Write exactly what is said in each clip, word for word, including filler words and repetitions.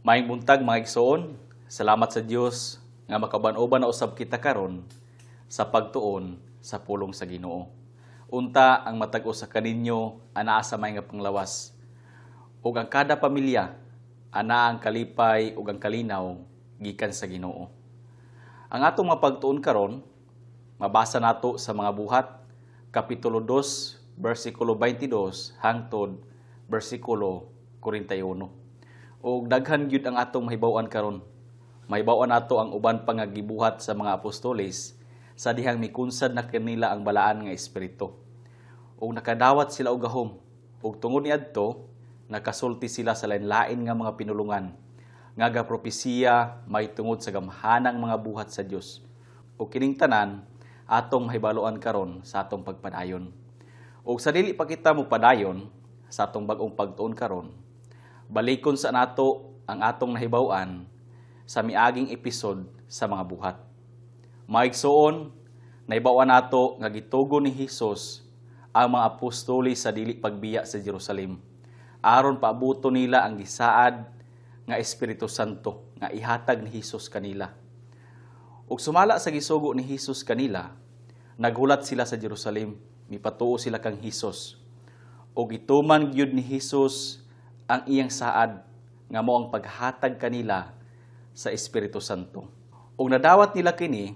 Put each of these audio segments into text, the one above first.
Maayong buntag mga igsoon, salamat sa Dios nga makaban-uban na usab kita karon sa pagtuon sa pulong sa Ginoo. Unta ang matag-o sa kaninyo anaa sa may nga panglawas. Ug ang kada pamilya anaa ang kalipay ug ang kalinaw gikan sa Ginoo. Ang atong mapagtuon karon mabasa nato sa mga buhat kapitulo two bersikulo twenty-two hangtod bersikulo forty-one. Og daghan gyud ang atong mahibaw-an karon. Mahibaw-an nato ang uban pa nga gibuhat sa mga apostoles sa dihang mikunsad na kanila ang balaan nga espiritu. Og nakadawat sila og gahom. Og tungod niadto nakasulti sila sa lain-lain nga mga pinulungan nga gapropesiya may tungod sa gamhanang mga buhat sa Dios. Og kining tanan atong mahibaloan karon sa atong pagpadayon. Og sa dili pa kita mo padayon sa atong bag-ong pagtuon karon, balikon sa nato ang atong nahibaw-an sa miaging episode sa mga buhat. Maigsoon, nahibaw-an nato nga gitugon ni Hesus ang mga apostoli sa dili pagbiya sa Jerusalem aron paabuto nila ang gisaad nga Espiritu Santo nga ihatag ni Hesus kanila. Ug sumala sa gisugo ni Hesus kanila, naghulat sila sa Jerusalem, mipatuo sila kang Hesus. Ug gituman gyud ni Hesus ang iyang saad nga mao ang paghatag kanila sa Espiritu Santo. Ug nadawat nila kini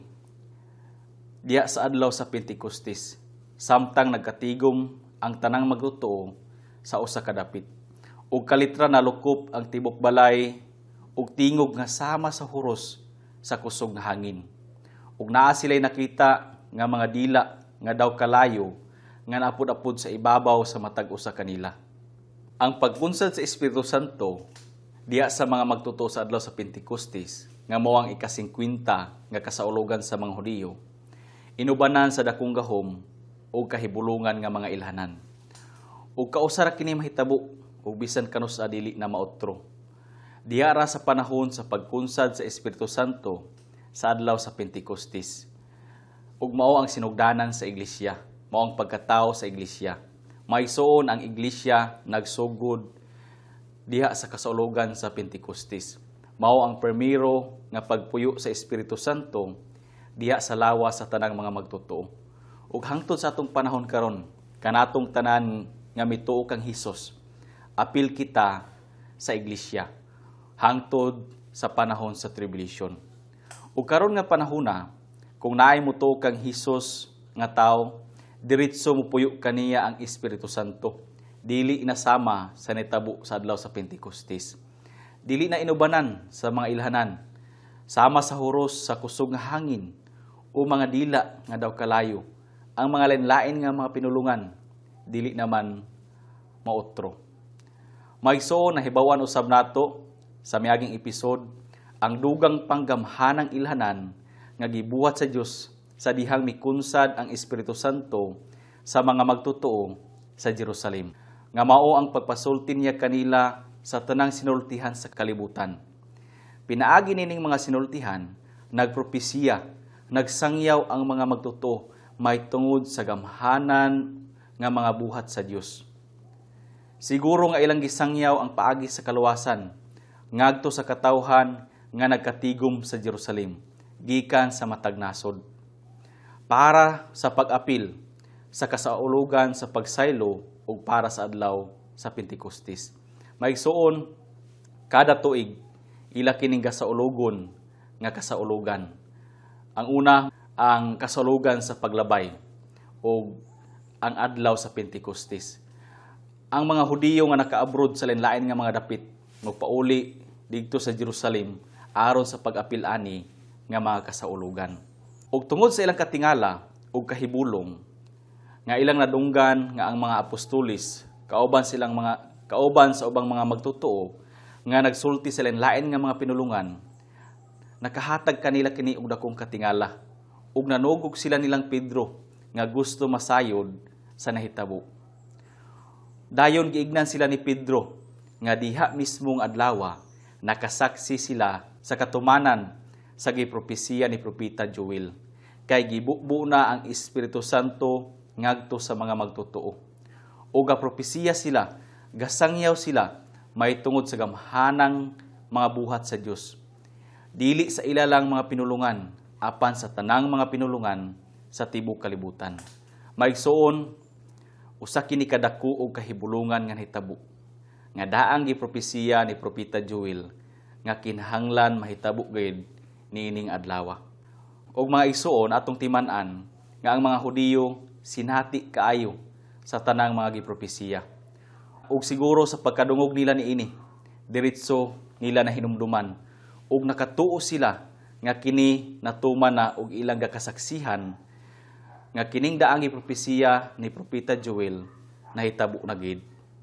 diya sa adlaw sa Pentecostes, samtang nagkatigom ang tanang magtutuo sa usa ka dapit. Ug kalitra nalukop ang tibok balay ug tingog nga sama sa huros sa kusog nga hangin. Ug naa sila'y nakita nga mga dila nga daw kalayo nga naapod-apod sa ibabaw sa matag usa kanila. Ang pagpunsad sa Espiritu Santo diya sa mga magtutuo sa adlaw sa Pentecostes nga mao ang ika-singkwenta nga kasaulugan sa mga Hudiyo, inubanan sa dakong gahom o kahibulungan nga mga ilhanan. Ug kausara kini mahitabo ug bisan kanus adili na maotro. Diya ra sa panahon sa pagpunsad sa Espiritu Santo sa adlaw sa Pentecostes. Ug mao ang sinugdanan sa iglesia, mao ang pagkatao sa iglesia. Maigsoon ang iglesia nagsugod diha sa kasaulugan sa Pentecostes. Mao ang primero nga pagpuyo sa Espiritu Santo diha sa lawas sa tanang mga magtutuo. Ug hangtod sa atong panahon karon, kanatong tanan nga mituo kang Hesus, apil kita sa iglesia hangtod sa panahon sa tribulation. Ug karon nga panahona, kung naay mutuo kang Hesus nga tawo, diretso mupuyo kaniya ang Espiritu Santo. Dili inasama sa nitabo sa adlaw sa Pentecostes. Dili na inubanan sa mga ilhanan. Sama sa huros sa kusog nga hangin o mga dila nga daw kalayo. Ang mga lain-lain nga mga pinulungan, dili naman maotro. Maigsoon nahibawan usab nato sa miaging episode ang dugang panggamhanang ilhanan nga gibuhat sa Dios sa dihang mikunsad ang Espiritu Santo sa mga magtutuo sa Jerusalem. Nga mao ang pagpasulti niya kanila sa tanang sinultihan sa kalibutan. Pinaagi nining mga sinultihan, nagpropesiya, nagsangyaw ang mga magtutuo may tungod sa gamhanan nga mga buhat sa Dios. Siguro nga ilang gisangyaw ang paagi sa kaluwasan, ngadto sa katawhan nga nagkatigom sa Jerusalem, gikan sa matag nasod. Para sa pag-apil sa kasaulugan sa pagsaylo o para sa adlaw sa Pentecostes. Maigsoon, kada tuig, ila kining kasaulugon nga kasaulugan. Ang una, ang kasaulugan sa paglabay o ang adlaw sa Pentecostes. Ang mga Hudiyo nga naka-abroad sa lain-lain nga mga dapit, magpauli dito sa Jerusalem aron sa pag-apil ani nga mga kasaulugan. Ug tungod sa ilang katingala ug kahibulong nga ilang nadunggan nga ang mga apostolis kauban silang mga kauban sa ubang mga magtutuo nga nagsulti sa lain-lain nga mga pinulungan, nakahatag kanila kini og dakong katingala ug nanugog sila nilang Pedro nga gusto masayod sa nahitabo. Dayon giignan sila ni Pedro nga diha mismong adlaw nakasaksi sila sa katumanan sa gipropesiya ni Propeta Joel, kay gibubo na ang Espiritu Santo ngadto sa mga magtutuo. O gapropesiya sila, gasangyaw sila, may tungod sa gamhanang mga buhat sa Dios. Dili sa ila lang mga pinulungan, apan sa tanang mga pinulungan sa tibuok kalibutan. Maigsoon, usa kini kadako og kahibulungan nga hitabo. Nga daang gipropesiya ni Propeta Joel nga kinahanglan mahitabo gayud niining adlaw. Og mga igsoon atong timan-an nga ang mga Hudiyo sinati kaayo sa tanang mga gipropesiya. Ug siguro sa pagkadungog nila niini, diretso nila na hinumduman ug nakatuo sila nga kini natuman na og ilang gakasaksihan nga kining daang gipropesiya ni Propeta Joel nahitabo na gid.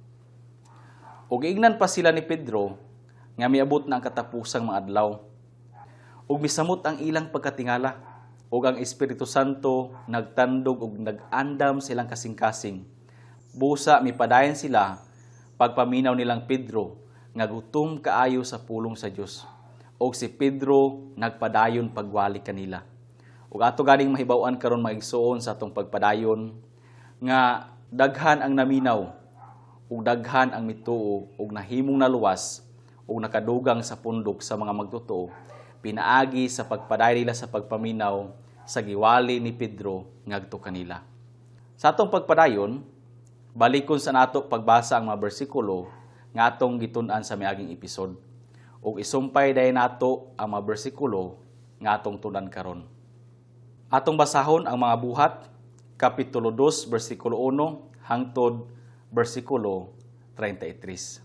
Ug ignan pa sila ni Pedro nga miabot na ang katapusang mga adlaw. Ug misamot ang ilang pagkatingala ug ang Espiritu Santo nagtandog ug nag-andam silang kasing-kasing. Busa mipadayon sila pagpaminaw nilang Pedro nga gutom kaayo sa pulong sa Dios. Og si Pedro nagpadayon pagwali kanila. Ug ato ganing mahibaw-an karon maigsoon sa atong pagpadayon nga daghan ang naminaw ug daghan ang mituo ug nahimong naluwas ug nakadugang sa pundok sa mga magtotoo pinaagi sa pagpadayon nila sa pagpaminaw sa giwali ni Pedro ngadto kanila. Sa atong pagpadayon, balikon sa nato pagbasa ang mga bersikulo nga atong gitun-an sa miaging episode ug isumpay dayon nato ang mga bersikulo nga atong tun-an karon. Atong basahon ang mga buhat, Kapitulo two, versikulo one hangtod versikulo thirty-three.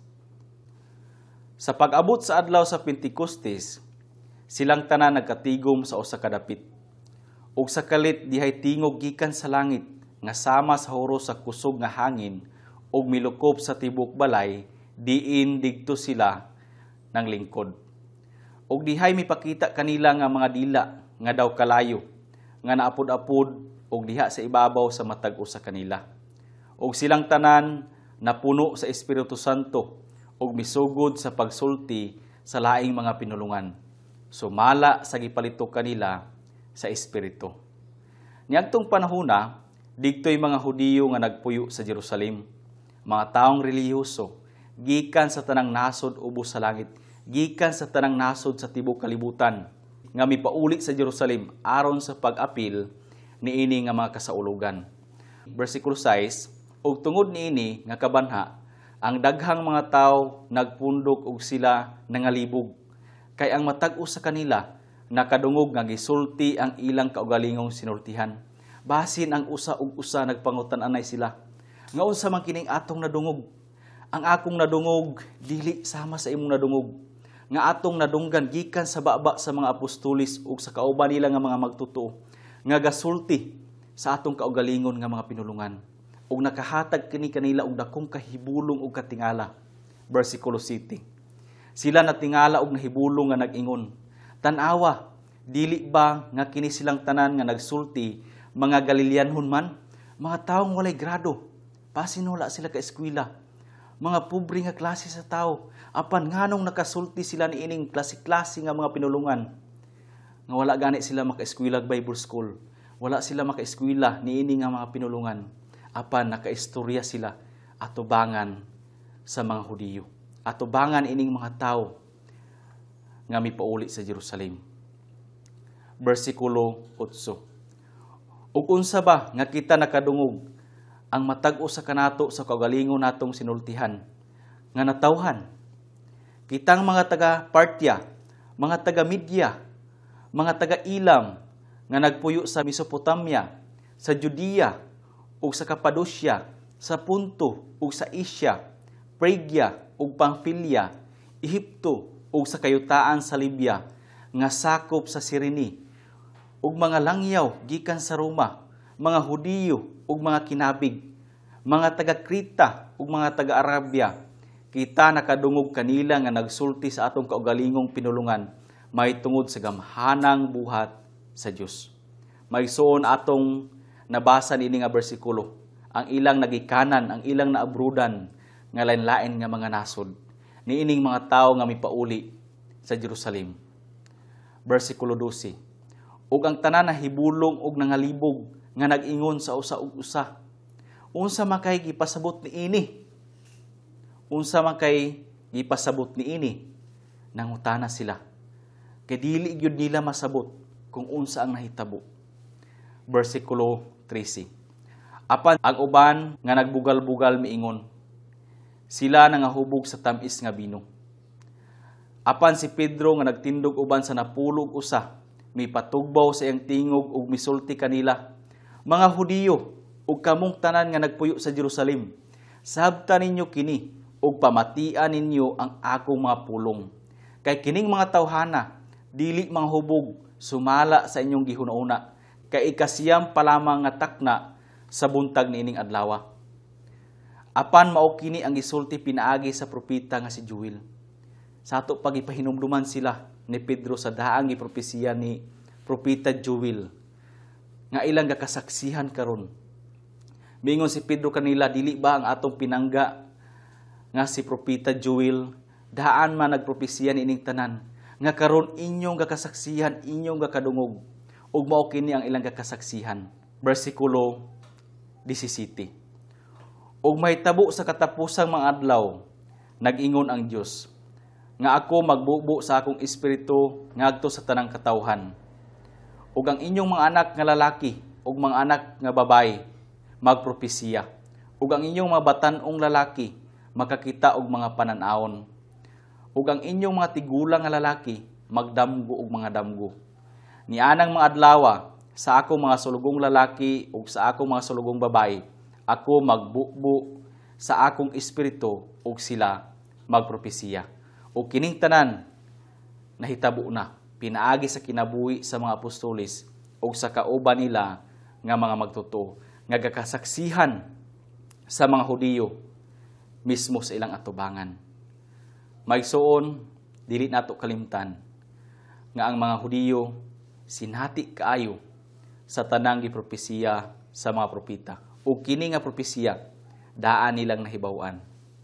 Sa pag-abot sa adlaw sa Pentecostes, silang tanan nagkatigom sa usa ka dapit. Ug sa kalit dihay tingog gikan sa langit nga sama sa huro sa kusog nga hangin ug milukop sa tibuok balay diin digto sila ng lingkod. Ug dihay mipakita kanila nga mga dila nga daw kalayo nga naapod-apod ug diha sa ibabaw sa matag-o sa kanila. Ug silang tanan napuno sa Espiritu Santo ug misugod sa pagsulti sa laing mga pinulungan. Sumala sa gipalito kanila sa Espiritu. Niadtong panahona, digtoy mga Hudiyo nga nagpuyo sa Jerusalem, mga taong relihiyoso, gikan sa tanang nasod ubos sa langit, gikan sa tanang nasod sa tibuok kalibutan, nga mipauli sa Jerusalem aron sa pag-apil niini nga mga kasaulugan. Versikulo six, ug tungod niini nga kabanha, ang daghang mga tawo nagpundok ug sila nangalibog, kay ang matag-o sa kanila nakadungog nga gisulti ang ilang kaugalingong sinultihan. Basin ang usa ug usa nagpangutan-anay sila. Nga unsa man kining atong nadungog? Ang akong nadungog dili sama sa imong nadungog. Nga atong nadunggan gikan sa baba sa mga apostolis ug sa kauban nila nga mga magtotoo nga gasulti sa atong kaugalingon nga mga pinulungan ug nakahatag kini kanila og dakong kahibulong ug katingala. Versikulo seven. Sila natingala og nahibulong nga nag-ingon, tan-awa, dili ba nga kini silang tanan nga nagsulti mga Galileanhon man, mga taong walay grado, pasinula sila ka eskwela, mga pobre nga klase sa tao, apan nganong nakasulti sila ni ining klase-klase nga mga pinulungan. Nga wala gani sila maka-eskwela Bible School, wala sila maka-eskwela ni ining nga mga pinulungan, apan nakaistorya sila atubangan sa mga Hudiyo, atubangan ining mga tao nga mipauli sa Jerusalem. Versikulo eight. Ug unsa ba nga kita nakadungog ang matag-o sa kanato sa kaugalingon natong sinultihan nga natawhan? Kitang mga taga Partia, mga taga Media, mga taga Ilam nga nagpuyo sa Mesopotamia, sa Judea ug sa Cappadocia, sa Punto ug sa Asia, Phrygia ug Pamphylia, Ehipto ug sa kayutaan sa Libya nga sakop sa Cyrene, ug mga langyaw gikan sa Roma, mga Hudiyo ug mga kinabig, mga taga Krita ug mga taga Arabia, kita nakadungog kanila nga nagsulti sa atong kaugalingong pinulungan may tungod sa gamhanang buhat sa Dios. Maigsoon atong nabasa niini nga bersikulo, ang ilang nagikanan, ang ilang naabrudan nga lain-lain nga mga nasod, niining mga tawo nga mipauli sa Jerusalem. Versikulo twelve. Ug ang tanan nahibulong ug nangalibog nga nag-ingon sa usa ug usa, unsa man kay gipasabot niini? Unsa man kay gipasabot niini? nangutana sila. Kay dili gyud nila masabot kung unsa ang nahitabo. Versikulo thirteen. Apan ang uban nga nagbugal-bugal miingon, sila nangahubog sa tamis nga bino. Apan si Pedro nga nagtindog uban sa napulog usa, mipatugbaw sa iyang tingog ug misulti kanila, mga Hudiyo ug kamong tanan nga nagpuyo sa Jerusalem, sabtan ninyo kini ug pamatian ninyo ang akong mga pulong. Kay kining mga tawhana dili mga hubog sumala sa inyong gihuna-una, kay ikasiyam pa lamang nga takna sa buntag niining adlaw. Apan mao kini ang gisulti pinaagi sa propeta nga si Joel. Sa ato pagipahinumduman sila ni Pedro sa daang gipropesiya ni propeta Joel nga ilang gakasaksihan karon. Mingon si Pedro kanila, dili ba ang atong pinangga nga si propeta Joel daan man nagpropesiya niining tanan nga karon inyong gakasaksihan, inyong gakadungog ug mao kini ang ilang gakasaksihan. Versikulo seventeen. Ug mahitabo sa katapusang mga adlaw, nag-ingon ang Dios, nga ako magbubo sa akong espiritu ngadto sa tanang katawhan. Ug ang inyong mga anak nga lalaki ug mga anak nga babayi magpropesiya. Ug ang inyong mga batan-ong lalaki makakita og mga panan-awon. Ug ang inyong mga tigulang nga lalaki magdamgo og mga damgo. Nianang mga adlaw sa akong mga sulugong lalaki ug sa akong mga sulugong babayi, ako magbubo sa akong espiritu ug sila magpropesiya. Ug kining tanan nahitabo na pinaagi sa kinabuhi sa mga apostoles ug sa kauban nila nga mga magtotoo nga gakasaksihan sa mga Hudiyo mismo sa ilang atubangan. Maigsuon, dili nato kalimtan nga ang mga Hudiyo sinati kaayo sa tanang gipropesiya sa mga propeta. Ug kini nga propesiya daan nilang nahibaw-an.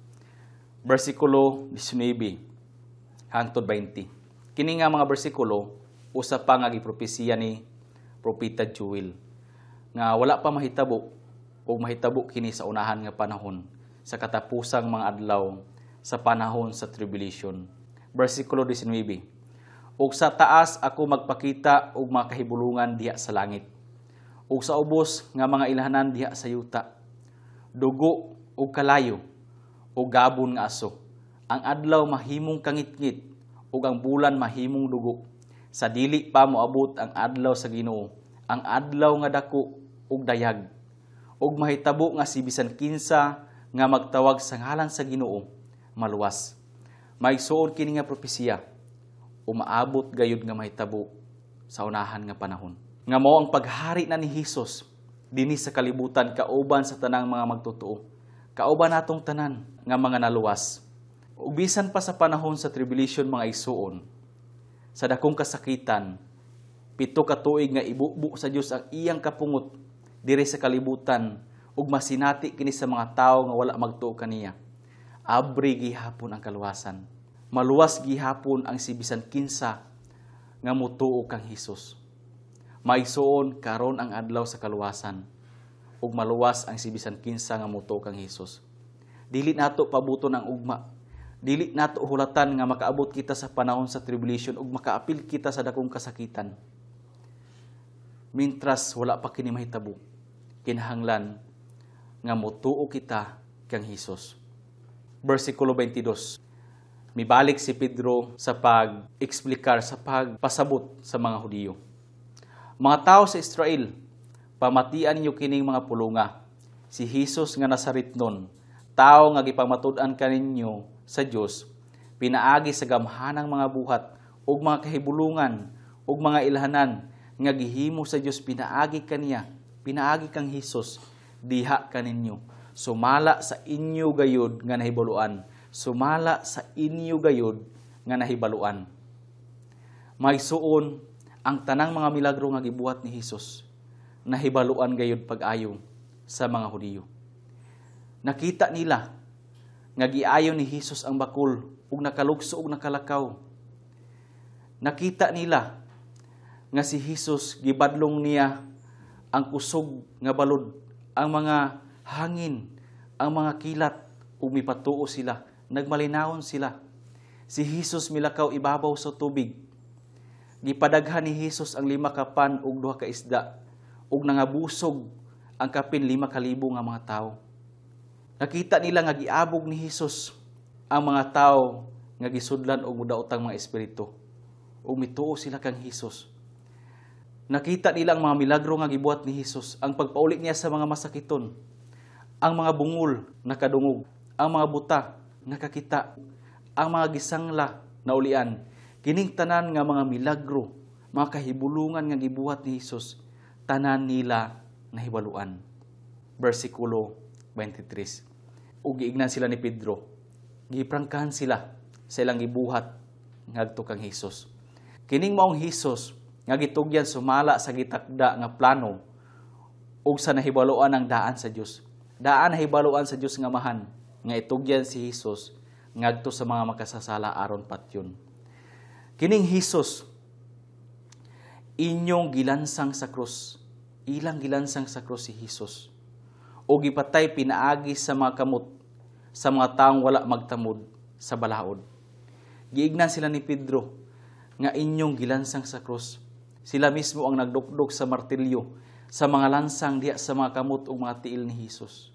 Versikulo nineteen hangtod twenty. Kini nga mga bersikulo usa pa nga gipropesiya ni propeta Joel nga wala pa mahitabo ug mahitabo kini sa unahan nga panahon sa katapusang mga adlaw sa panahon sa tribulation. Versikulo nineteen. Ug sa taas ako magpakita og mga kahibulungan diha sa langit. Ug sa ubos nga mga ilhanan diha sa yuta, dugo ug kalayo ug gabon nga aso. Ang adlaw mahimong kangit-ngit ug ang bulan mahimong dugo. Sa dili pa moabot ang adlaw sa Ginoo, ang adlaw nga dako ug dayag. Ug mahitabo nga si bisan kinsa nga magtawag sa ngalan sa Ginoo maluwas. Maigsuon kini nga propesiya, umaabot gayud nga mahitabo sa unahan nga panahon. Nga mao ang paghari na ni Hesus dinhi sa kalibutan kauban sa tanang mga magtotoo. Kauban natong tanan nga mga naluwas. Ug bisan pa sa panahon sa tribulation mga igsuon, sa dakong kasakitan, pito ka tuig nga ibubo sa Dios ang iyang kapungot diri sa kalibutan ug masinati kini sa mga tawo nga wala magtuo kaniya. Abri gihapon ang kaluwasan. Maluwas gihapon ang si bisan kinsa nga motuo kang Hesus. Maigsuon karon ang adlaw sa kaluwasan ug maluwas ang si bisan kinsa nga motuo kang Hesus. Dili nato pabuton ang ugma. Dili nato hulatan nga makaabot kita sa panahon sa tribulation ug makaapil kita sa dakong kasakitan. Mintras wala pa kini mahitabo, kinahanglan nga motuo kita kang Hesus. Versikulo twenty-two. Mibalik si Pedro sa pag-eksplikar, sa pagpasabot sa mga Hudiyo. Mga tao sa Israel, pamatian niyo kining mga pulunga. Si Hesus nga Nazaretnon, tao nga gipamatud-an kaninyo sa Dios, pinaagi sa gamhanang mga buhat ug mga kahibulungan ug mga ilhanan nga gihimo sa Dios pinaagi kaniya, pinaagi kang Hesus diha kaninyo. Sumala sa inyo gayud nga nahibaluan. Sumala sa inyo gayud nga nahibaluan. Maigsuon ang tanang mga milagro nga gibuhat ni Hesus, nahibaluan gayud pag-ayo sa mga Hudiyo. Nakita nila nga giayo ni Hesus ang bakul ug nakalugso ug nakalakaw. Nakita nila nga si Hesus gibadlong niya ang kusog nga balod, ang mga hangin, ang mga kilat ug mipatuo sila, nagmalinawon sila. Si Hesus milakaw ibabaw sa tubig. Gipadaghan ni Hesus ang lima ka pan ug duha ka isda, ug nangabusog ang kapin lima ka libo nga mga tawo. Nakita nila nga giabog ni Hesus ang mga tawo nga gisudlan og mudaotang mga espiritu. Ug mituo sila kang Hesus. Nakita nila ang mga milagro nga gibuhat ni Hesus, ang pagpauli niya sa mga masakiton, ang mga bungol nakadungog, ang mga buta nakakita, ang mga gisangla na ulian. Kining tanan nga mga milagro, mga kahibulungan nga gibuhat ni Hesus, tanan nila nahibaluan. Versikulo twenty-three. Ug giignan sila ni Pedro. Giprangkahan sila sa ilang gibuhat ngadto kang Hesus. Kining maong Hesus nga gitugyan sumala sa gitakda nga plano ug sa nahibaluan ng daan sa Dios. Daan nahibaluan sa Dios nga mahan nga itugyan si Hesus ngadto sa mga makasasala aron patyon. Kining Hesus inyong gilansang sa krus. Ilang gilansang sa krus si Hesus. O gipatay pinaagi sa mga kamot sa mga taong wala magtamod sa balaod. Giignan sila ni Pedro nga inyong gilansang sa krus. Sila mismo ang nagdukdok sa martilyo sa mga lansang diya sa mga kamot ug mga tiil ni Hesus.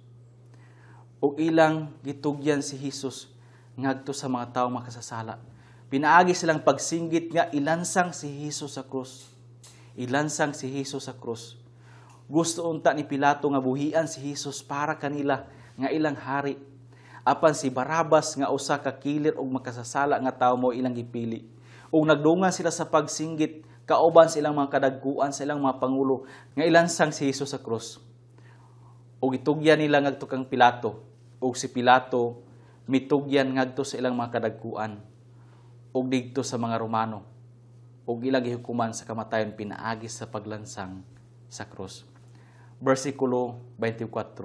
O ilang gitugyan si Hesus ngadto sa mga taong makasasala. Pinaagi silang pagsinggit nga ilansang si Hesus sa krus. Ilansang si Hesus sa krus. Gusto unta ni Pilato nga buhian si Hesus para kanila nga ilang hari. Apan si Barabas nga usa ka kilir og makasasala nga tawo mo ilang gipili. Ug nagdungan sila sa pagsinggit kauban sa ilang mga kadagkuan sa ilang mga pangulo nga ilansang si Hesus sa krus. Ug itugyan nila ngadto kang Pilato. Ug si Pilato mitugyan ngadto sa ilang mga kadagkuan ug digto sa mga Romano. Ug ilang gihukuman sa kamatayon pinaagi sa paglansang sa krus. Versikulo twenty-four.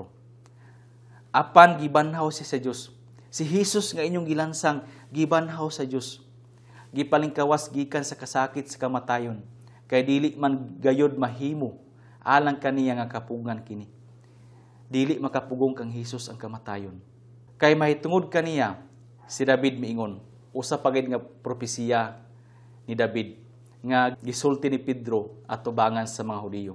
Apan gibanhaw siya sa Dios. Si Hesus nga inyong gilansang gibanhaw sa Dios. Gipalingkawas gikan sa kasakit sa kamatayon. Kay dili man gayod mahimo alang kaniya nga kapugan kini. Dili makapugong kang Hesus ang kamatayon. Kay mahitungod kaniya si David miingon, usa pagid nga propesiya ni David nga gisulti ni Pedro at tubangan sa mga Hudiyo.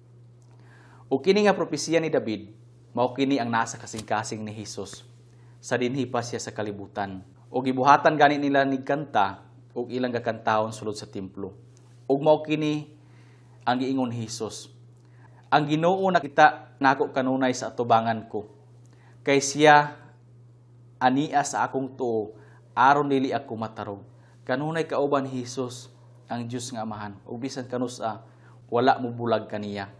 O kini nga propesiya ni David, mao kini ang nasa kasing-kasing ni Hesus sa dinhi pa siya sa kalibutan. O gibuhatan gani nila ni kanta ug ilang gakantahon sulod sa templo. Ug mao kini ang giingon ni Hesus. Ang Ginoo nakita nako kanunay sa atubangan ko. Kay siya ania sa akong tuo aron dili ako matarog. Kanunay kauban ni Hesus ang Dios nga Amahan. Ug bisan kanusa wala mo bulag kaniya.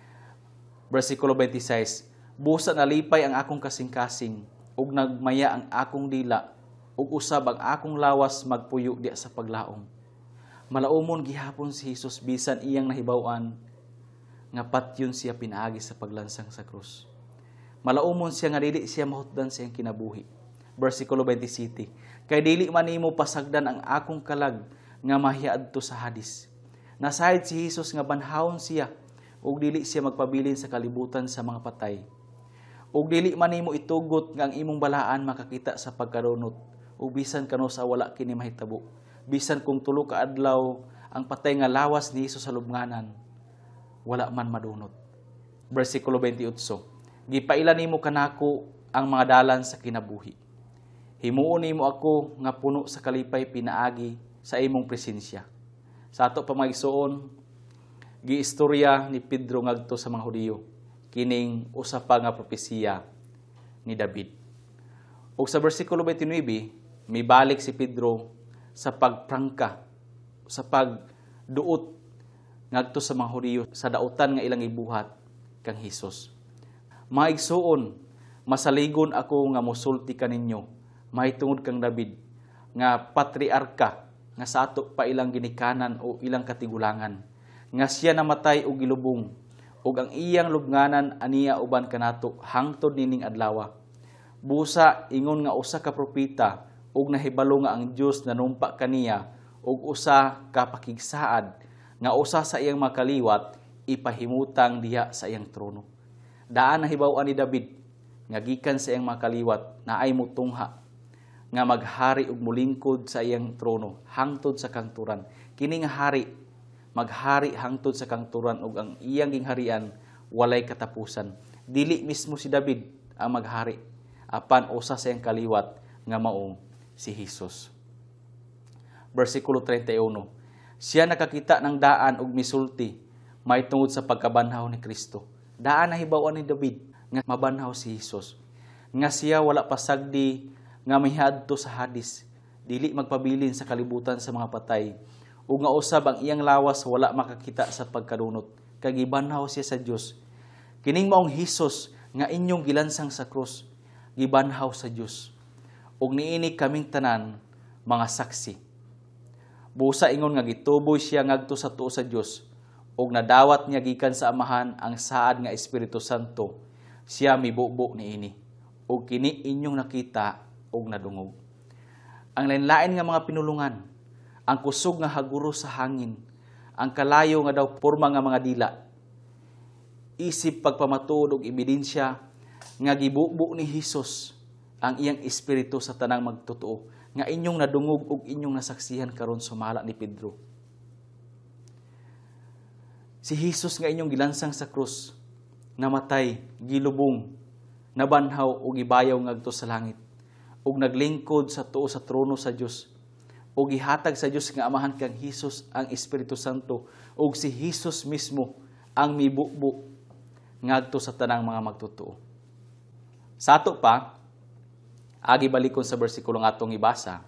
Versikulo twenty-six. Busa nalipay ang akong kasing-kasing ug nagmaya ang akong dila ug usab ang akong lawas magpuyo diya sa paglaom. Malaumon gihapon si Hesus bisan iyang nahibaw-an nga patyon siya pinaagi sa paglansang sa krus. Malaumon siya nga dili siya mahutdan sa iyang kinabuhi. Versikulo twenty-seven. Kay dili man nimo pasagdan ang akong kalag nga mahiadto sa Hadis. Nasayad si Hesus nga banhawon siya ug dili siya magpabilin sa kalibutan sa mga patay. Ug dili man nimo itugot nga ang imong balaan makakita sa pagkarunot ug bisan kano sa wala kini mahitabo. Bisan kung tulo ka adlaw ang patay nga lawas ni Hesus sa lubnganan, wala man madunot. Versikulo twenty-eight. Gipaila nimo kanako ang mga dalan sa kinabuhi. Himuon nimo ako nga puno sa kalipay pinaagi sa imong presensya. Sa ato pamagsuon, giistorya ni Pedro ngadto sa mga Hudiyo kining usa pa nga propesiya ni David. Ug sa bersikulo twenty-nine, mibalik si Pedro sa pagprangka, sa pagduot ngadto sa mga Hudiyo sa dautan nga ilang ibuhat kang Hesus. Mga igsuon, masaligon ako nga mosulti kaninyo, mahitungod kang David nga patriarka nga sa ato pa ilang ginikanan o ilang katigulangan, nga siya namatay og gilubong, ug ang iyang lubnganan aniya uban kanato hangtod nining adlaw. Busa ingon nga usa ka propeta ug nahibalo nga ang Dios nanumpa kaniya ug usa ka pakigsaad nga usa sa iyang makaliwat ipahimutang diha sa iyang trono. Daan nahibaw-an ni David nga gikan sa iyang makaliwat na ay mutungha nga maghari ug mulingkod sa iyang trono hangtod sa kangturan. Kini nga hari maghari hangtod sa kangturan ug ang iyang gingharian walay katapusan. Dili mismo si David ang maghari, apan usa sa iyang kaliwat nga mao si Hesus. Versikulo thirty-one. Siya nakakita ng daan ug misulti may tungod sa pagkabanhaw ni Kristo. Daan na hibaw-an ni David nga mabanhaw si Hesus. Nga siya wala pasagdi nga mihadto sa Hadis, dili magpabilin sa kalibutan sa mga patay, ug nga usab ang iyang lawas wala makakita sa pagkadunot, kag gibanhaw siya sa Dios. Kining maong Hesus nga inyong gilansang sa krus, gibanhaw sa Dios. Ug niini kaming tanan mga saksi. Busa ingon nga gituboy siya ngadto sa tuo sa Dios, ug nadawat niya gikan sa Amahan ang saad nga Espiritu Santo. Siya mibubo niini, ug kini inyong nakita ug nadungog. Ang lain-lain nga mga pinulungan, ang kusog nga haguro sa hangin, ang kalayo nga daw porma nga mga dila, isip pagpamatuod ug ebidensya nga gibubo ni Hesus ang iyang espiritu sa tanang magtotoo nga inyong nadungog ug inyong nasaksihan karon sumala ni Pedro. Si Hesus nga inyong gilansang sa krus, namatay, gilubong, nabanhaw ug gibayaw ngadto sa langit, ug naglingkod sa tuo sa trono sa Dios, ug gihatag sa Dios nga Amahan kang Hesus ang Espiritu Santo, ug si Hesus mismo ang mibubo ngadto sa tanang mga magtotoo. Sa ato pa, agi balikon sa bersikulo nga atong ibasa,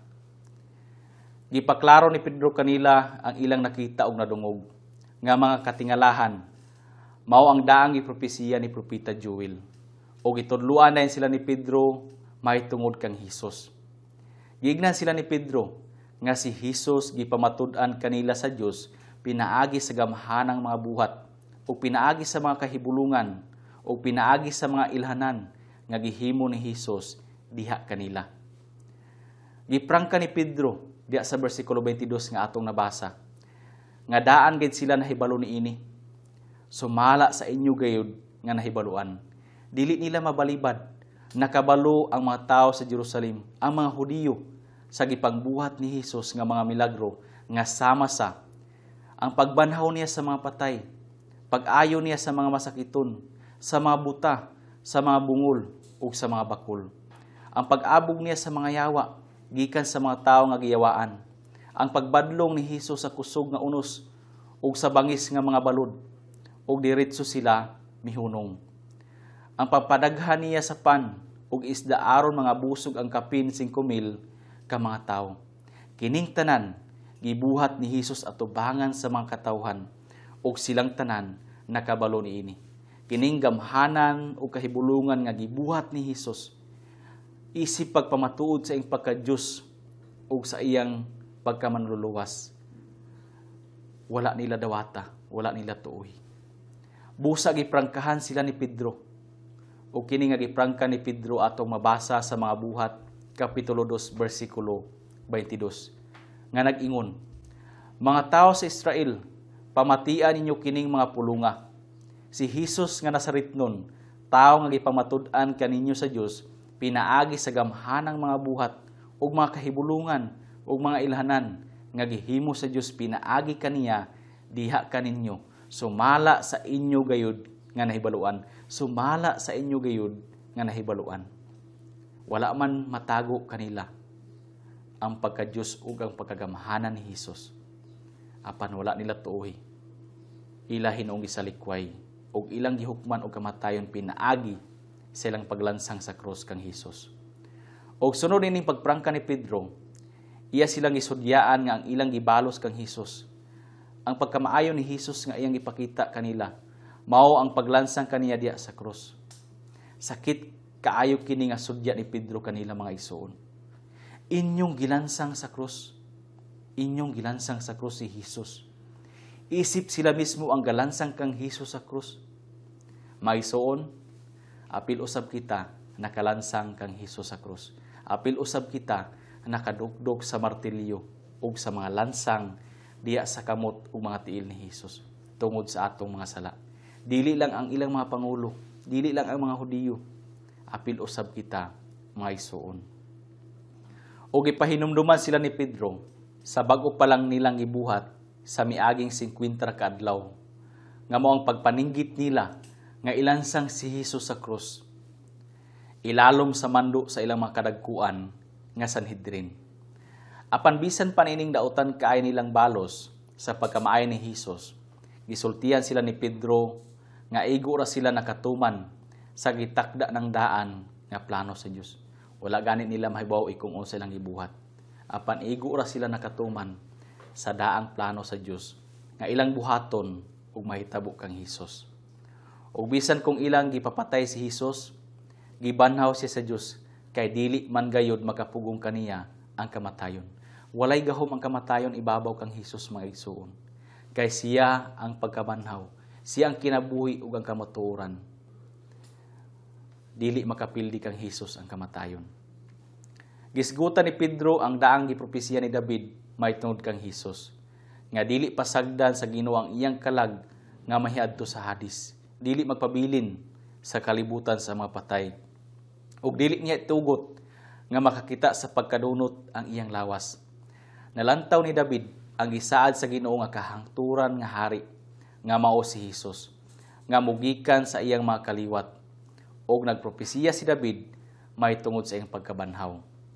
gipaklaro ni Pedro kanila ang ilang nakita ug nadungog nga mga katingalahan, mao ang daang gipropesiya ni propeta Joel. O gitudluan na sila ni Pedro may tungod kang Hesus. Giignan sila ni Pedro nga si Hesus gipamatud-an kanila sa Dios pinaagi sa gamhanang mga buhat o pinaagi sa mga kahibulungan o pinaagi sa mga ilhanan nga gihimo ni Hesus diha kanila. Giprangka ni Pedro diha sa bersikulo twenty-two nga atong nabasa, nga daan gid sila nahibalo niini. Sumala sa inyo gayud nga nahibaluan. Dili nila mabalibad, nakabalo ang mga tao sa Jerusalem, ang mga Hudiyo, sa gipangbuhat ni Hesus nga mga milagro nga sama sa ang pagbanhaw niya sa mga patay, pag-ayo niya sa mga masakiton, sa mga buta, sa mga bungol ug sa mga bakol. Ang pag-abog niya sa mga yawa gikan sa mga tawo nga giyawaan, ang pagbadlong ni Hesus sa kusog nga unos ug sa bangis nga mga balod, ug diretso sila mihunong. Ang pagpadaghan niya sa pan ug isda aron mga busog ang kapin singko mil ka mga tawo. Kining tanan gibuhat ni Hesus atubangan sa mga katawhan ug silang tanan nakabalo niini. Kining gamhanan ug kahibulungan nga gibuhat ni Hesus isip pagpamatuod sa iyang pagka-Diyos ug sa iyang pagkamanluluwas. Wala nila dawata, wala nila tuoy. Busa giprangkahan sila ni Pedro. O kini nga giprangka ni Pedro atong mabasa sa mga buhat, kapitulo two, bersikulo twenty-two. Nga nag-ingon, mga tao sa Israel, pamatian ninyo kining mga pulunga. Si Hesus nga Nazaretnon, tao nga gipamatud-an kaninyo sa Dios, pinaagi sa gamhanang mga buhat ug mga kahibulungan ug mga ilhanan nga gihimo sa Dios pinaagi kaniya diha kaninyo. Sumala sa inyo gayud nga nahibaluan. Sumala sa inyo gayud nga nahibaluan. Wala man matago kanila ang pagka-Dios ug ang pagkagamhanan ni Hesus. Apan wala nila tuoy. Ila hinuong gisalikway ug ilang gihukman og kamatayon pinaagi sa ilang paglansang sa krus kang Hesus. Og sunod ining pagprangka ni Pedro, iya silang gisudyaan nga ang ilang gibalos kang Hesus. Ang pagkamaayo ni Hesus nga iyang ipakita kanila, mao ang paglansang kaniya diya sa krus. Sakit kaayo kini nga sudya ni Pedro kanila mga igsoon. Inyong gilansang sa krus. Inyong gilansang sa krus si Hesus. Isip sila mismo ang galansang kang Hesus sa krus. Mga igsoon, apil usab kita nakalansang kang Hesus sa krus. Apil usab kita nakadugdog sa martilyo ug sa mga lansang diya sa kamot ug mga tiil ni Hesus tungod sa atong mga sala. Dili lang ang ilang mga pangulo, dili lang ang mga Hudiyo. Apil usab kita mga igsoon. O gipahinumduman sila ni Pedro sa bag-o pa lang nilang gibuhat sa miaging singkwenta ka adlaw nga mao ang pagpaninggit nila nga ilansang si Hesus sa krus. Ilalom sa mando sa ilang mga kadagkuan nga Sanhedrin. Apan bisan pa nining dautan kaay nilang balos sa pagkamaayo ni Hesus, gisultihan sila ni Pedro nga igo ra sila nakatuman sa gitakda ng daan nga plano sa Dios. Wala gani nila mahibaw kung unsa lang gibuhat. Apan igo ra sila nakatuman sa daang plano sa Dios nga ilang buhaton ug mahitabo kang Hesus. Ug bisan kung ilang gipapatay si Hesus, gibanhaw siya sa Dios kay dili man gayud makapugong kaniya ang kamatayon. Walay gahom ang kamatayon ibabaw kang Hesus mga igsoon. Kay siya ang pagkabanhaw, siya ang kinabuhi ug ang kamatuoran. Dili makapildi kang Hesus ang kamatayon. Gisgutan ni Pedro ang daang gipropesiya ni David mahitungod kang Hesus, nga dili pasagdan sa Ginoo ang iyang kalag nga mahiadto sa Hades, dili magpabilin sa kalibutan sa mga patay, ug dili niya tugot nga makakita sa pagkadunot ang iyang lawas. Nalantaw ni David ang gisaad sa Ginoo nga kahangturan nga hari nga mao si Hesus, nga mugikan sa iyang mga kaliwat. Og nagpropesiya si David mahitungod sa iyang pagkabanhaw.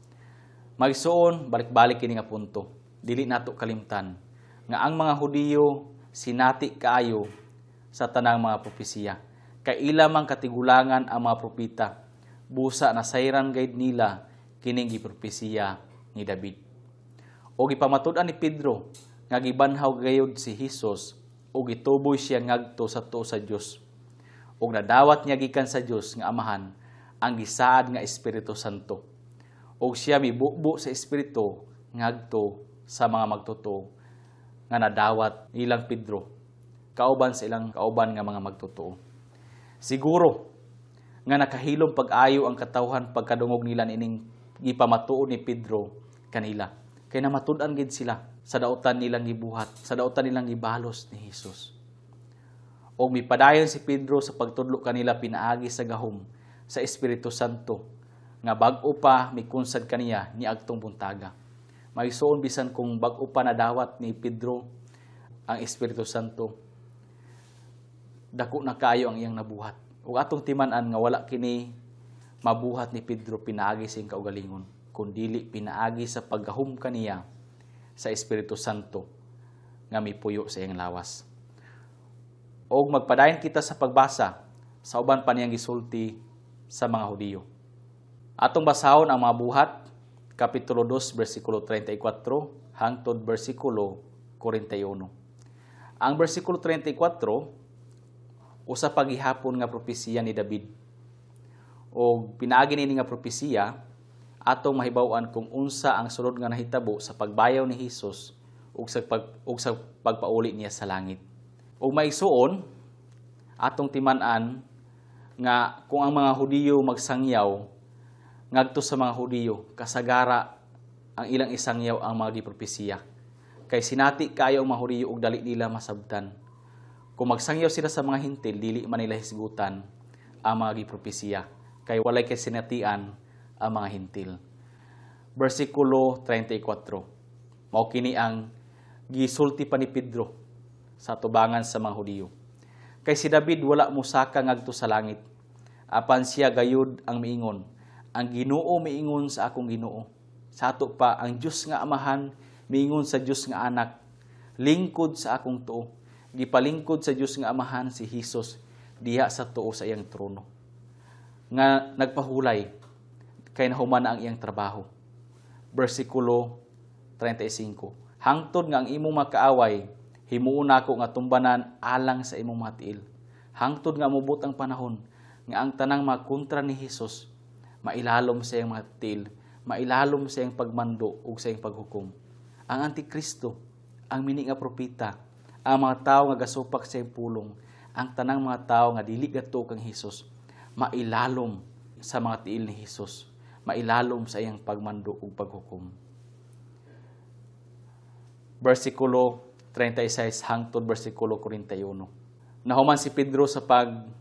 Magsuon, balik-balik kini nga punto. Dili nato kalimtan nga ang mga Hudiyo sinati kaayo sa tanang mga propesiya. Kay ila mang katigulangan ang mga propeta, busa na sayran gayud nila kining gipropesiya ni David. O gipamatud-an ni Pedro nga gibanhaw gayud si Hesus o gituboy siya ngadto sa tuo sa Dios. O nadawat niya gikan sa Dios nga Amahan ang gisaad nga Espiritu Santo. O siya mibubo sa Espiritu ngadto sa mga magtotoo nga nadawat ilang Pedro kauban sa ilang kauban nga mga magtotoo. Siguro nga nakahilom pag-ayo ang katawhan pagkadungog nila nining gipamatuod ni Pedro kanila. Kay namatud-an gid sila sa dautan nilang gibuhat, sa dautan nilang gibalos ni Hesus. O mipadayon si Pedro sa pagtudlo kanila pinaagi sa gahom sa Espiritu Santo nga bag-o pa mikunsad kaniya ni agtong buntaga. Maigsoon bisan kung bag-o pa nadawat ni Pedro ang Espiritu Santo, dako na kaayo ang iyang nabuhat. Ug atong timan-an nga wala kini mabuhat ni Pedro pinaagi sa iyang kaugalingon, kundili pinaagi sa paggahom kaniya sa Espiritu Santo nga mipuyo sa iyang lawas. O magpadayon kita sa pagbasa sa uban pa niyang gisulti sa mga Hudiyo. Atong basahon ang mga buhat, Kapitulo two, versikulo thirty-four, hangtod versikulo forty-one. Ang versikulo thirty-four, usa pa gihapon nga propesiya ni David. O pinaagi nini nga propesiya, atong mahibaw-an kung unsa ang sulod nga nahitabo sa pagbayaw ni Hesus ug sa, pag, ug sa pagpauli niya sa langit. O maigsuon, atong timan-an nga kung ang mga Hudiyo magsangyaw, ngadto sa mga Hudiyo, kasagara ang ilang isangyaw ang mga gipropesiya. Kay sinati kayo ang mga Hudiyo ug dali nila masabtan. Kung magsangyaw sila sa mga hintil, dili man nila hisgutan ang mga gipropesiya. Kay walay kay sinatian ang mga hintil. Versikulo thirty-four. Mao kini ang gisulti pa ni Pedro sa tubangan sa mga Hudiyo. Kay si David wala musaka ngadto sa langit. Apan siya gayud ang miingon, ang Ginoo miingon sa akong Ginoo. Sa ato pa ang Dios nga Amahan miingon sa Dios nga Anak, lingkod sa akong tuo. Gipalingkod sa Dios nga Amahan si Hesus diha sa tuo sa iyang trono. Nga nagpahulay kay nahuman ang iyang trabaho. Versikulo thirty-five. Hangtod nga ang imong makaaway himuon nako nga tumbanan alang sa imong mga tiil. Hangtod nga mubot ang panahon nga ang tanang mga kontra ni Hesus mailalom sa iyang mga tiil, mailalom sa iyang pagmando ug sa iyang paghukom. Ang Antikristo, ang mini nga propeta, ang mga tawo nga gasupak sa iyang pulong, ang tanang mga tawo nga dili gato kang Hesus, mailalom sa mga tiil ni Hesus, mailalom sa iyang pagmando ug paghukom. Versikulo thirty-six hangtod versikulo forty-one. Nahuman si Pedro sa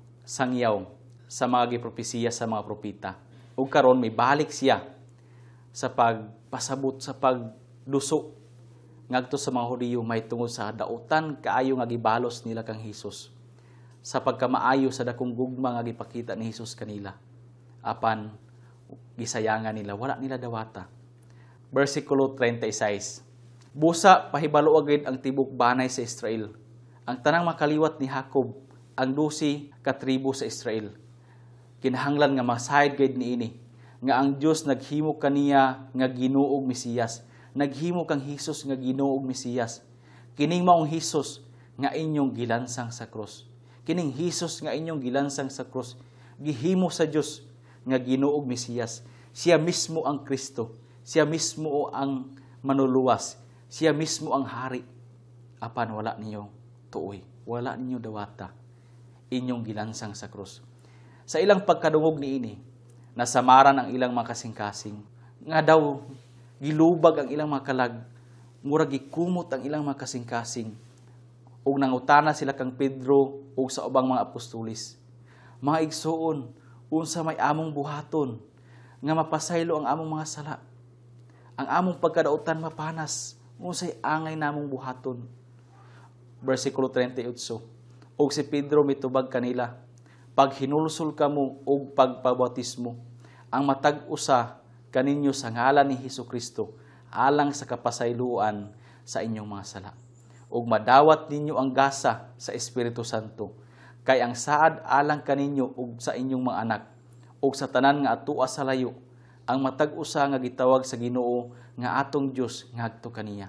pagsangyaw sa mga gipropesiya sa mga propeta. Ug karon may balik siya sa pagpasabot sa pagduso ngadto sa mga Hudiyo may tungod sa dautan kaayo nga gibalos nila kang Hesus sa pagkamaayo sa dakong gugma nga gipakita ni Hesus kanila apan gisayangan nila wala nila dawata. Versikulo thirty-six. Busa pahibalo agad ang tibok banay sa Israel, ang tanang makaliwat ni Jacob, ang dusi ka tribo sa Israel. Kinahanglan nga masayod gayud niini nga ang Dios naghimo kaniya nga Ginoo ug Mesiyas, naghimo kang Hesus nga Ginoo ug Mesiyas. Kining maong Hesus nga inyong gilansang sa krus. Kining Hesus nga inyong gilansang sa krus gihimo sa Dios nga Ginoo ug Mesiyas. Siya mismo ang Kristo, siya mismo ang manuluwas, siya mismo ang hari. Apan wala ninyo tuoy, wala ninyo dawata, inyong gilansang sa krus. Sa ilang pagkadungog niini, nasamaran ang ilang mga kasing-kasing. Nga daw, gilubag ang ilang mga kalag, murag gikumot ang ilang mga kasing-kasing. Ug nangutana sila kang Pedro ug sa ubang mga apostolis. Mga igsoon, unsa may among buhaton, nga mapasaylo ang among mga sala. Ang among pagkadautan mapanas, unsay angay namong buhaton. Versikulo thirty-eight. Og si Pedro mitubag kanila, pag hinulsol kamo og pagpabautismo, ang matag usa kaninyo sa ngalan ni Hesukristo alang sa kapasayloan sa inyong mga sala. Ug madawat ninyo ang gasa sa Espiritu Santo, kay ang saad alang kaninyo ug sa inyong mga anak, ug sa tanan nga atua sa layo, ang matag usa nga gitawag sa Ginoo nga atong Dios ngadto kaniya.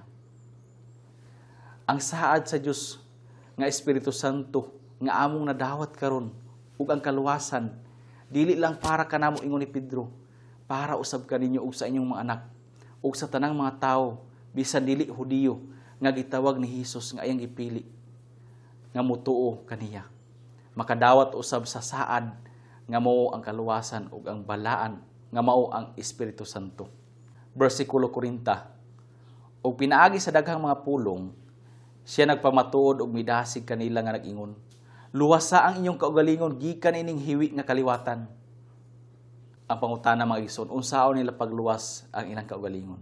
Ang saad sa Dios nga Espiritu Santo nga among nadawat karon ug ang kaluwasan dili lang para kanamo ingon ni Pedro, para usab kaninyo ug sa inyong mga anak ug sa tanang mga tawo bisan dili Hudiyo nga gitawag ni Hesus nga iyang gipili nga mutuo kaniya. Makadawat usab sa saad nga mao ang kaluwasan ug ang balaan nga mao ang Espiritu Santo. Versikulo forty. Og pinaagi sa daghang mga pulong, siya nagpamatuod og midasig kanila nga nag-ingon, luwasa ang inyong kaugalingon gikan ining hiwi nga kaliwatan. Ang pangutana mga igsoon, unsaon nila pagluwas ang ilang kaugalingon?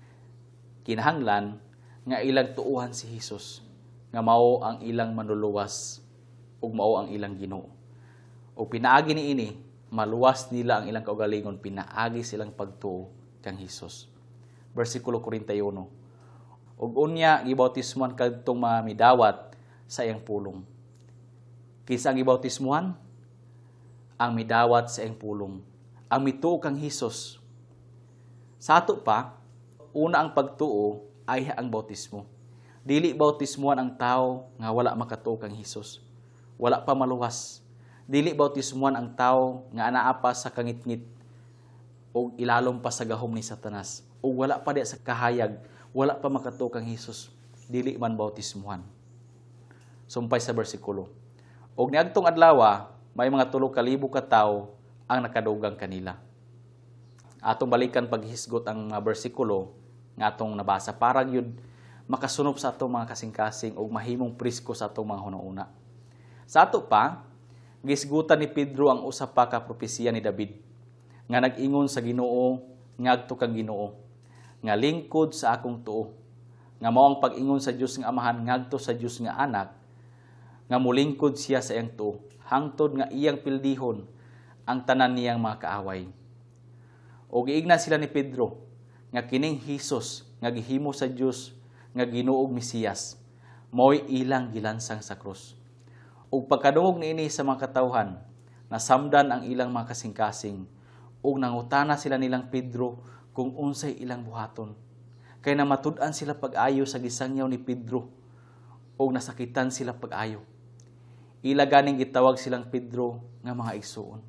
Kinahanglan nga ilang tuuhan si Hesus nga mao ang ilang manluluwas ug mao ang ilang Ginoo. O pinaagi niini, maluwas nila ang ilang kaugalingon, pinaagi silang pagtuo kang Hesus. Versikulo forty-one. Ug unya gibautismuhan kadtong mga midawat sa iyang pulong. Kinsa ang gibautismuhan? Ang midawat sa iyang pulong, ang mituo kang Hesus. Sa ato pa, una ang pagtuo ay ang bautismo. Dili bautismuhan ang tao nga wala makatuo kang Hesus. Wala pa maluwas. Dili bautismuhan ang tao nga anaa pa sa kangitngit o ilalom pa sa gahom ni Satanas o wala pa di sa kahayag, wala pa makatuo kang Hesus. Dili man bautismuhan. Sumpay sa bersikulo. Og niadtong adlaw, may mga tulo ka libo ka tawo ang nakadugang kanila. Atong balikan paghisgot ang mga bersikulo nga atong nabasa para gyud makasunop sa atong mga kasing-kasing ug mahimong prisko sa atong mga hunahuna. Sa ato pa, gisgutan ni Pedro ang usa pa ka propesiya ni David nga nag-ingon sa Ginoo ngadto kang Ginoo nga lingkod sa akong tuo, nga mao ang pag-ingon sa Dios nga Amahan ngadto sa Dios nga Anak, nga mulingkod siya sa iyang tuo hangtod nga iyang pildihon ang tanan niyang mga kaaway. O giigna sila ni Pedro nga kining Hesus nga gihimo sa Dios nga Ginoo ug Mesiyas mao'y ilang gilansang sa krus. Ug pagkadungog niini sa mga katawhan, nasamdan ang ilang mga kasing-kasing ug nangutana sila nilang Pedro kung unsay ilang buhaton. Kay namatud-an sila pag-ayo sa gisangyaw ni Pedro ug nasakitan sila pag-ayo. Ila ganing gitawag silang Pedro nga mga igsoon.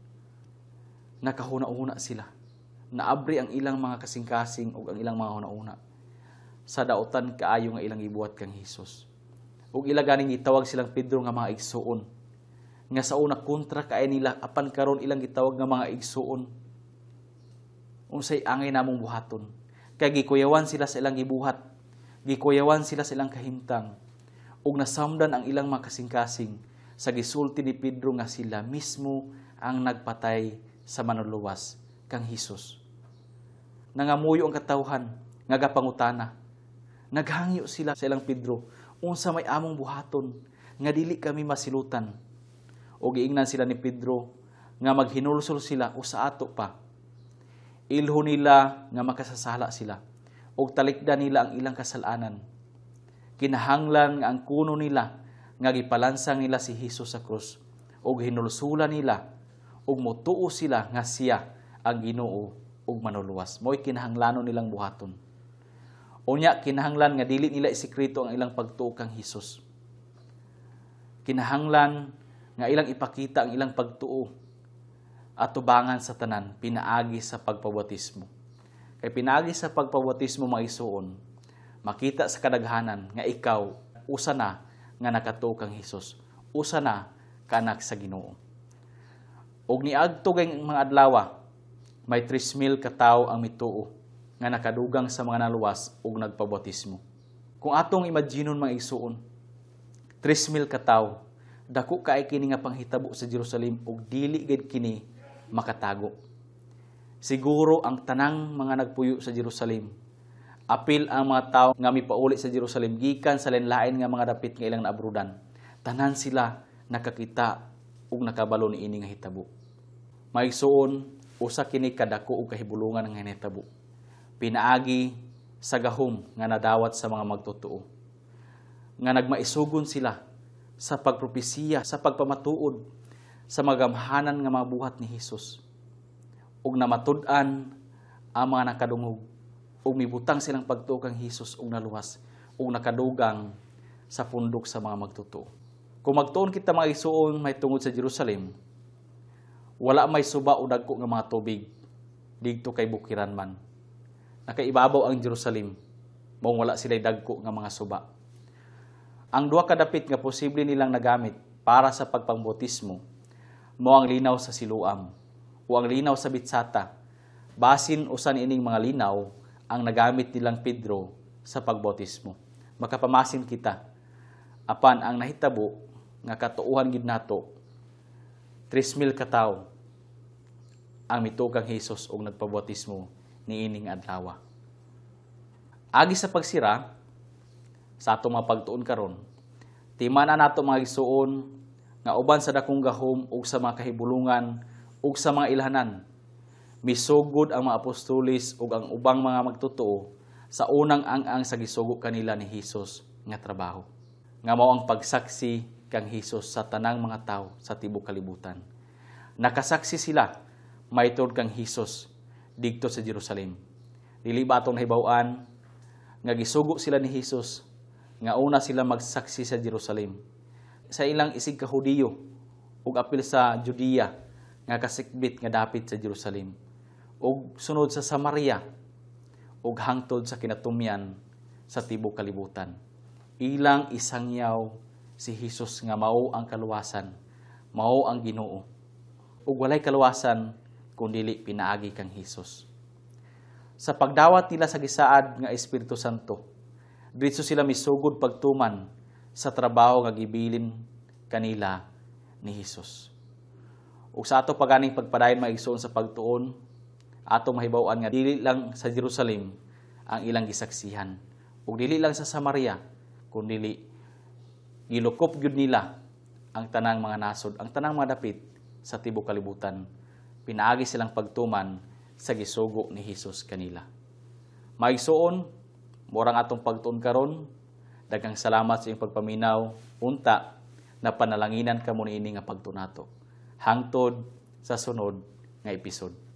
Nakahuna-una sila. Naabri ang ilang mga kasing-kasing ug ang ilang mga huna-una sa dautan kaayo nga ilang gibuhat kang Hesus. Ug ila ganing gitawag silang Pedro nga mga igsoon. Nga sa una kontra kay nila apan karon ilang gitawag nga mga igsoon. Unsay angay namong buhaton? Kay gikuyawan sila sa ilang gibuhat. Gikuyawan sila sa ilang kahimtang. Ug nasamdan ang ilang mga kasing-kasing sa gisulti ni Pedro nga sila mismo ang nagpatay sa manluluwas kang Hesus. nangamuyo ang katawhan, nga gapangutana. Naghangyo sila sa ilang Pedro, unsa may among buhaton, nga dili kami masilutan. O giingnan sila ni Pedro, nga maghinulsol sila o sa ato pa. Ilho nila nga makasasala sila, o talikda nila ang ilang kasalanan. Kinahanglan nga ang kuno nila, nga gipalansang nila si Jesus sa krus, o hinulsula nila, o mutuo sila nga siya ang Ginoo ug manuluwas. Mo'y kinahanglanon nilang buhaton. Unya, kinahanglan nga dili nila isikreto ang ilang pagtuo kang Hesus. Kinahanglan nga ilang ipakita ang ilang pagtuo at tubangan sa tanan pinaagi sa pagpabautismo. Kay pinaagi sa pagpabautismo maisuon, makita sa kadaghanan nga ikaw usa na nga nakatuo kang Hesus, usa na kanak sa Ginoo. Og niadto gayng mga adlaw, may three mil ka tawo ang mituo nga nakadugang sa mga naluwas ug nagpabautismo. Kung atong imaginon mga igsuon, three mil ka tawo, dako kaay kini nga panghitabo sa Jerusalem ug dili gid kini makatago. Siguro ang tanang mga nagpuyo sa Jerusalem, apil ang mga tawo nga mipauli sa Jerusalem gikan sa lain-lain nga mga dapit nga ilang naabrudan. Tanan sila nakakita ug nakabalo ni ini nga hitabo. Maigsuon, usa kini kadako ug kahibulungan nga hitabo. Pinaagi sa gahom nga nadawat sa mga magtotoo. Nga nagmaisugon sila sa pagpropesiya, sa pagpamatuod, sa magamhanan nga mga buhat ni Hesus. Ug namatud-an ang mga nakadungog, ug mibutang silang pagtuo kang Hesus ug naluwas, ug nakadugang sa pundok sa mga magtotoo. Kung magtuon kita mga igsuon may tungod sa Jerusalem, wala may suba o dagko nga mga tubig didto kay bukiran man. Nakaibabaw ang Jerusalem, mao wala sila'y dagko nga mga suba. Ang duha ka dapit nga posible nilang nagamit para sa pagpambautismo mao ang linaw sa Siloam o ang linaw sa Bitsata. Basin usan ining mga linaw ang nagamit nilang Pedro sa pagbautismo. Makapamasin kita apan ang nahitabo nga katuohan gid nato three mil ka tawo ang mituo kang Hesus og nagpabautismo niining adlaw. Agi sa pagsira sa atong mga pagtuon karon, timan-an nato mga igsuon nga uban sa dakong gahom ug sa mga kahibulungan ug sa mga ilhanan, misugod ang mga apostolis ug ang ubang mga magtotoo sa unang ang-ang sa gisugo kanila ni Hesus nga trabaho. Nga mao ang pagsaksi kang Hesus sa tanang mga tawo sa tibuok kalibutan. Nakasaksi sila maytud kang Hesus didto sa Jerusalem. Dili ba atong nahibaw-an nga gisugo sila ni Hesus nga una sila magsaksi sa Jerusalem. Sa ilang isig ka Hudiyo ug apil sa Judea nga kasikbit nga dapit sa Jerusalem. Ug sunod sa Samaria ug hangtod sa kinatumyan sa tibuok kalibutan. Ilang isangyaw si Hesus nga mao ang kaluwasan, mao ang Ginoo. Ug walay kaluwasan kundili pinaagi kang Hesus. Sa pagdawat nila sa gisaad nga Espiritu Santo, dito sila misugod pagtuman sa trabaho nga gibilin kanila ni Hesus. Ug sa ato paganing pagpadayon maigsoon sa pagtuon, ato mahibaw-an nga dili lang sa Jerusalem ang ilang gisaksihan, ug dili lang sa Samaria, kundi gilukop gyud nila ang tanang mga nasod, ang tanang mga dapit sa tibuok kalibutan. Pinaagi silang pagtuman sa gisugo ni Hesus kanila. Maigsoon, morang atong pagtuon karon, daghang salamat sa iyong pagpaminaw, unta na panalanginan kamo niini nga pagtuon nato. Hangtod sa sunod nga episode.